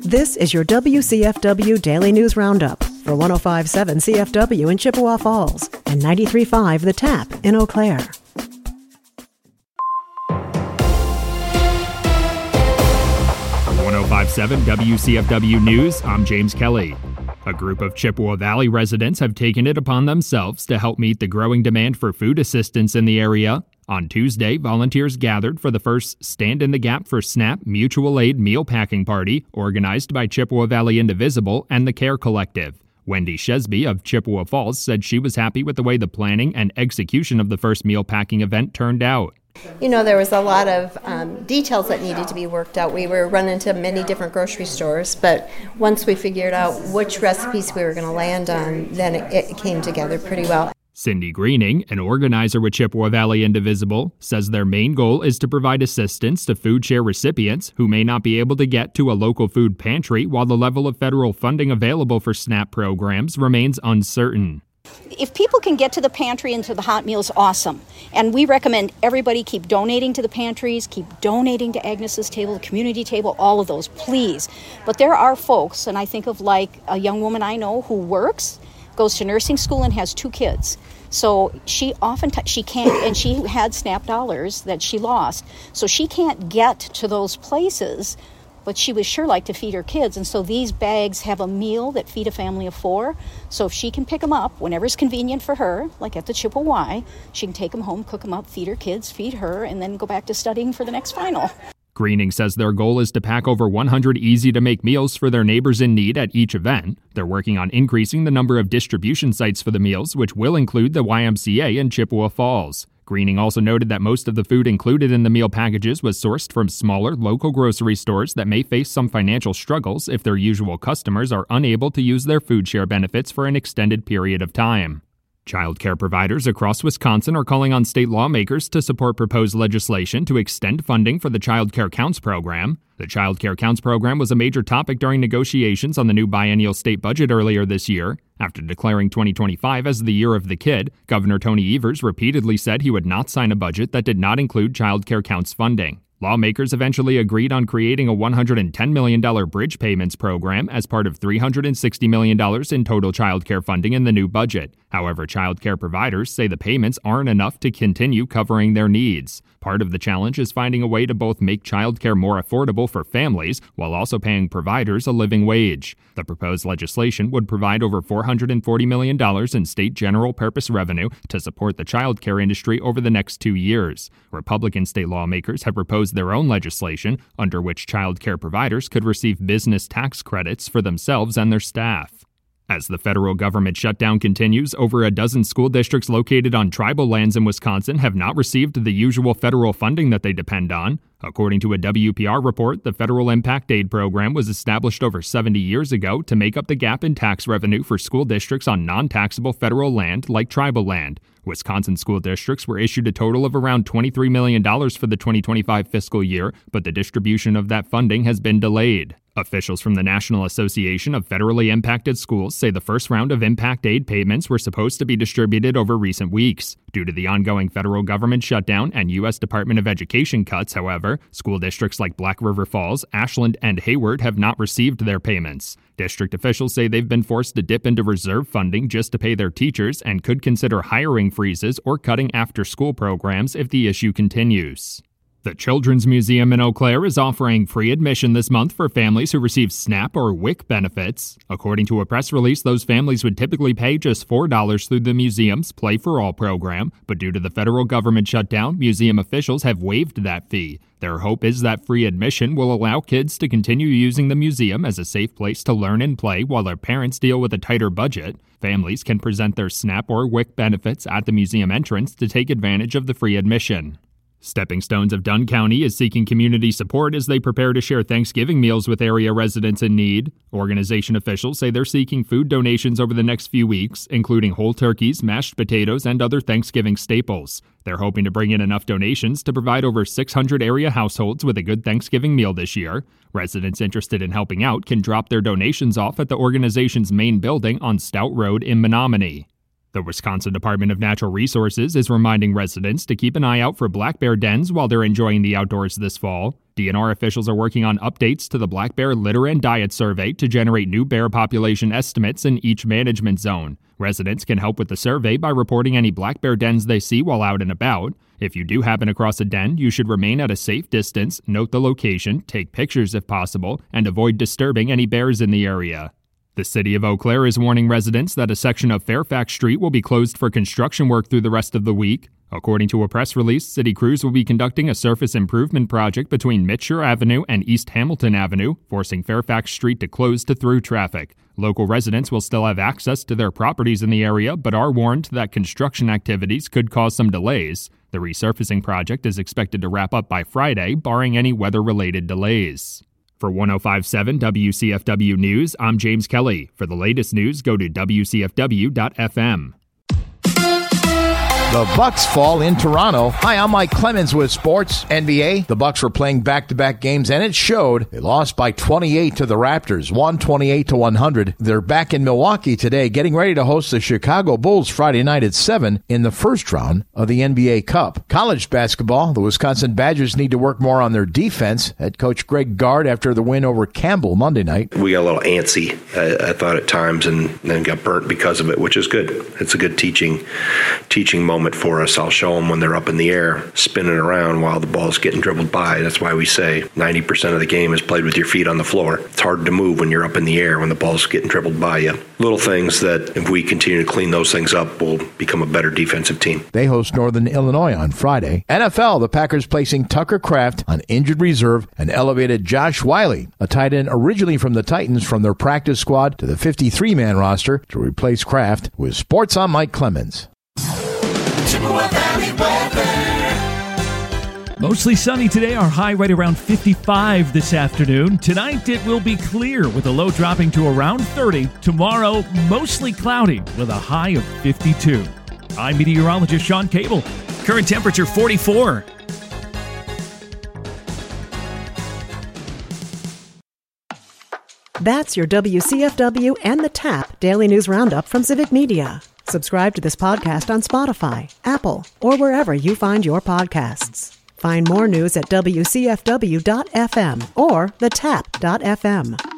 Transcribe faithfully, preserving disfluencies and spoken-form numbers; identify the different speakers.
Speaker 1: This is your W C F W Daily News Roundup for one oh five point seven C F W in Chippewa Falls and ninety-three point five The Tap in Eau Claire.
Speaker 2: one oh five point seven W C F W News, I'm James Kelly. A group of Chippewa Valley residents have taken it upon themselves to help meet the growing demand for food assistance in the area. On Tuesday, volunteers gathered for the first Stand in the Gap for SNAP Mutual Aid Meal Packing Party, organized by Chippewa Valley Indivisible and the CARE Collective. Wendy Shesby of Chippewa Falls said she was happy with the way the planning and execution of the first meal packing event turned out.
Speaker 3: You know, there was a lot of um, details that needed to be worked out. We were running to many different grocery stores, but once we figured out which recipes we were going to land on, then it, it came together pretty well.
Speaker 2: Cindy Greening, an organizer with Chippewa Valley Indivisible, says their main goal is to provide assistance to food share recipients who may not be able to get to a local food pantry while the level of federal funding available for SNAP programs remains uncertain.
Speaker 4: If people can get to the pantry and to the hot meals, awesome. And we recommend everybody keep donating to the pantries, keep donating to Agnes's Table, the community table, all of those, please. But there are folks, and I think of like a young woman I know who works, goes to nursing school and has two kids. So she often t- she can't, and she had SNAP dollars that she lost. So she can't get to those places, but she would sure like to feed her kids. And so these bags have a meal that feed a family of four. So if she can pick them up whenever it's convenient for her, like at the Chippewa Y, she can take them home, cook them up, feed her kids, feed her, and then go back to studying for the next final.
Speaker 2: Greening says their goal is to pack over one hundred easy-to-make meals for their neighbors in need at each event. They're working on increasing the number of distribution sites for the meals, which will include the Y M C A in Chippewa Falls. Greening also noted that most of the food included in the meal packages was sourced from smaller local grocery stores that may face some financial struggles if their usual customers are unable to use their food share benefits for an extended period of time. Child care providers across Wisconsin are calling on state lawmakers to support proposed legislation to extend funding for the Child Care Counts program. The Child Care Counts program was a major topic during negotiations on the new biennial state budget earlier this year. After declaring twenty twenty-five as the year of the kid, Governor Tony Evers repeatedly said he would not sign a budget that did not include Child Care Counts funding. Lawmakers eventually agreed on creating a one hundred ten million dollars bridge payments program as part of three hundred sixty million dollars in total child care funding in the new budget. However, child care providers say the payments aren't enough to continue covering their needs. Part of the challenge is finding a way to both make child care more affordable for families while also paying providers a living wage. The proposed legislation would provide over four hundred forty million dollars in state general purpose revenue to support the child care industry over the next two years. Republican state lawmakers have proposed their own legislation under which child care providers could receive business tax credits for themselves and their staff. As the federal government shutdown continues, over a dozen school districts located on tribal lands in Wisconsin have not received the usual federal funding that they depend on. According to a W P R report, the Federal Impact Aid Program was established over seventy years ago to make up the gap in tax revenue for school districts on non-taxable federal land like tribal land. Wisconsin school districts were issued a total of around twenty-three million dollars for the twenty twenty-five fiscal year, but the distribution of that funding has been delayed. Officials from the National Association of Federally Impacted Schools say the first round of impact aid payments were supposed to be distributed over recent weeks. Due to the ongoing federal government shutdown and U S Department of Education cuts, however, school districts like Black River Falls, Ashland, and Hayward have not received their payments. District officials say they've been forced to dip into reserve funding just to pay their teachers and could consider hiring freezes or cutting after-school programs if the issue continues. The Children's Museum in Eau Claire is offering free admission this month for families who receive SNAP or W I C benefits. According to a press release, those families would typically pay just four dollars through the museum's Play for All program, but due to the federal government shutdown, museum officials have waived that fee. Their hope is that free admission will allow kids to continue using the museum as a safe place to learn and play while their parents deal with a tighter budget. Families can present their SNAP or W I C benefits at the museum entrance to take advantage of the free admission. Stepping Stones of Dunn County is seeking community support as they prepare to share Thanksgiving meals with area residents in need. Organization officials say they're seeking food donations over the next few weeks, including whole turkeys, mashed potatoes, and other Thanksgiving staples. They're hoping to bring in enough donations to provide over six hundred area households with a good Thanksgiving meal this year. Residents interested in helping out can drop their donations off at the organization's main building on Stout Road in Menominee. The Wisconsin Department of Natural Resources is reminding residents to keep an eye out for black bear dens while they're enjoying the outdoors this fall. D N R officials are working on updates to the Black Bear Litter and Diet Survey to generate new bear population estimates in each management zone. Residents can help with the survey by reporting any black bear dens they see while out and about. If you do happen across a den, you should remain at a safe distance, note the location, take pictures if possible, and avoid disturbing any bears in the area. The city of Eau Claire is warning residents that a section of Fairfax Street will be closed for construction work through the rest of the week. According to a press release, city crews will be conducting a surface improvement project between Mitchell Avenue and East Hamilton Avenue, forcing Fairfax Street to close to through traffic. Local residents will still have access to their properties in the area, but are warned that construction activities could cause some delays. The resurfacing project is expected to wrap up by Friday, barring any weather-related delays. For one oh five point seven W C F W News, I'm James Kelly. For the latest news, go to W C F W dot F M.
Speaker 5: The Bucks fall in Toronto. Hi, I'm Mike Clemens with Sports N B A. The Bucks were playing back-to-back games, and it showed. They lost by twenty-eight to the Raptors, one twenty-eight to one hundred. They're back in Milwaukee today, getting ready to host the Chicago Bulls Friday night at seven in the first round of the N B A Cup. College basketball, the Wisconsin Badgers need to work more on their defense. Head coach Greg Gard after the win over Campbell Monday night.
Speaker 6: We got a little antsy, I, I thought, at times, and then got burnt because of it, which is good. It's a good teaching, teaching moment for us. I'll show them when they're up in the air, spinning around while the ball's getting dribbled by. That's why we say ninety percent of the game is played with your feet on the floor. It's hard to move when you're up in the air when the ball's getting dribbled by you. Little things that, if we continue to clean those things up, we'll become a better defensive team.
Speaker 5: They host Northern Illinois on Friday. N F L, the Packers placing Tucker Kraft on injured reserve and elevated Josh Wiley, a tight end originally from the Titans, from their practice squad to the fifty-three man roster to replace Kraft. With Sports, I'm Mike Clemens.
Speaker 7: Chippewa Valley weather. Mostly sunny today, our high right around fifty-five this afternoon. Tonight it will be clear with a low dropping to around thirty. Tomorrow, mostly cloudy with a high of fifty-two. I'm meteorologist Sean Cable. Current temperature forty-four.
Speaker 1: That's your W C F W and the Tap Daily News Roundup from Civic Media. Subscribe to this podcast on Spotify, Apple, or wherever you find your podcasts. Find more news at W C F W dot F M or the tap dot F M.